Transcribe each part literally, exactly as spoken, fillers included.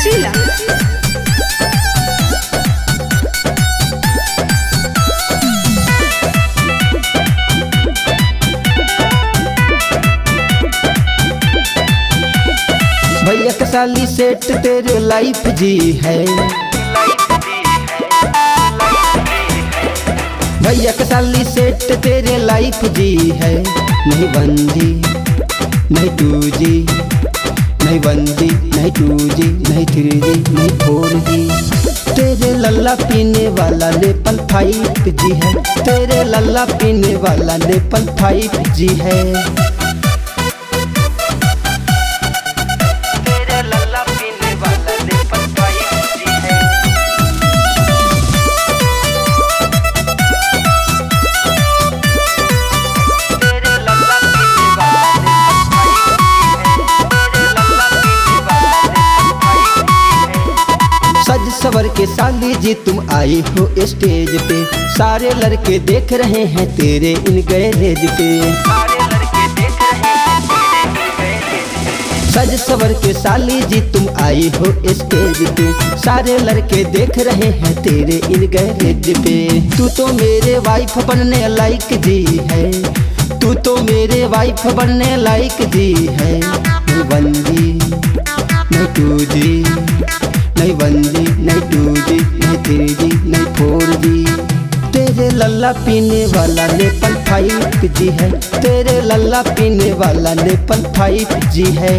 Sheila. भैया के साली सेट तेरे लाइफ जी है, भैया के साली सेट तेरे लाइफ जी है। नहीं वन जी नहीं टू जी, नहीं वन जी नहीं टू जी नहीं थ्री जी नहीं फोर जी। तेरे लल्ला पीने वाला लेपल फाइव जी है, तेरे लल्ला पीने वाला लेपल फाइव जी है। सज सवर के साली जी तुम आई हो स्टेज पे, सारे लड़के देख रहे हैं तेरे इन गैरेज पे। सज सवर के साली जी तुम आई हो स्टेज पे, सारे लड़के देख रहे हैं तेरे इन गैरेज पे। तू तो मेरे वाइफ बनने लायक जी है, तू तो मेरे वाइफ बनने लायक जी है। नहीं वन जी नहीं टू जी, नहीं वन जी नहीं टू जी नहीं थ्री जी नहीं फोर जी। तेरे लल्ला पीने वाला लेपल फाइव जी है, तेरे लल्ला पीने वाला लेपल फाइव जी है।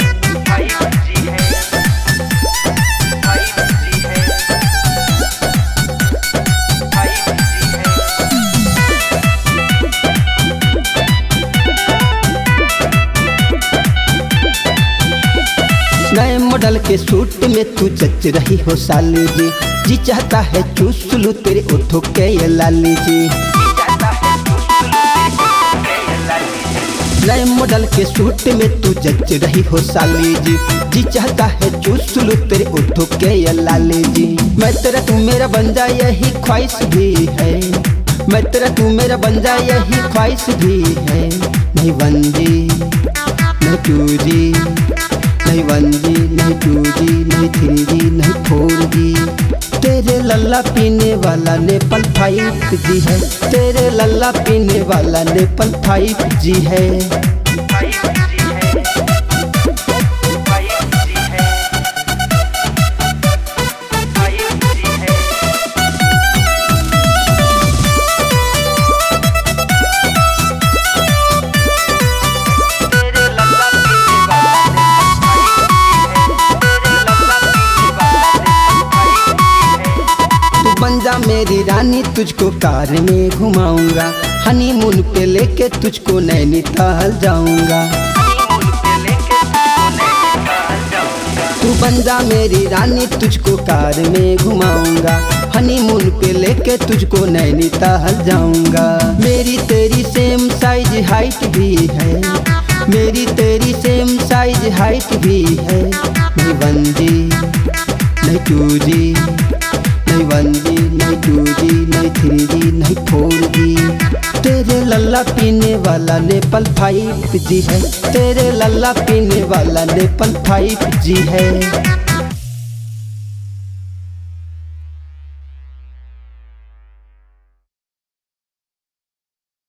नए मॉडल के सूट में तू जच रही हो साली जी, जी चाहता है चूस लूं तेरे ओठों के ये लाली जी। नए मॉडल के सूट में तू जच रही हो साली जी, जी चाहता है चूस लूं तेरे ओठों के ये लाली जी। मैं तेरा तू मेरा बन जा यही ख्वाहिश भी है, मैं तेरा तू मेरा बन जा यही ख्वाहिश भी है। नहीं वन जी नहीं टू जी, नहीं वन जी नहीं टू जी नहीं थ्री जी नहीं फोर जी। तेरे लल्ला पीने वाला लेपल फाइव जी है, तेरे लल्ला पीने वाला लेपल फाइव जी है। बन जा मेरी रानी तुझको कार में घुमाऊंगा, हनीमून पे लेके तुझको नैनीताल जाऊंगा। तू बन जा मेरी रानी तुझको कार में घुमाऊंगा, हनीमून पे लेके तुझको नैनीताल जाऊंगा। मेरी तेरी सेम साइज हाइट भी है, मेरी तेरी सेम साइज हाइट भी है। नहीं वन जी नहीं टू जी, नहीं वन जी नहीं टू जी नहीं थ्री जी नहीं फोर जी। तेरे लल्ला पीने वाला लेपल फाइव जी है, तेरे लल्ला पीने वाला लेपल फाइव जी है।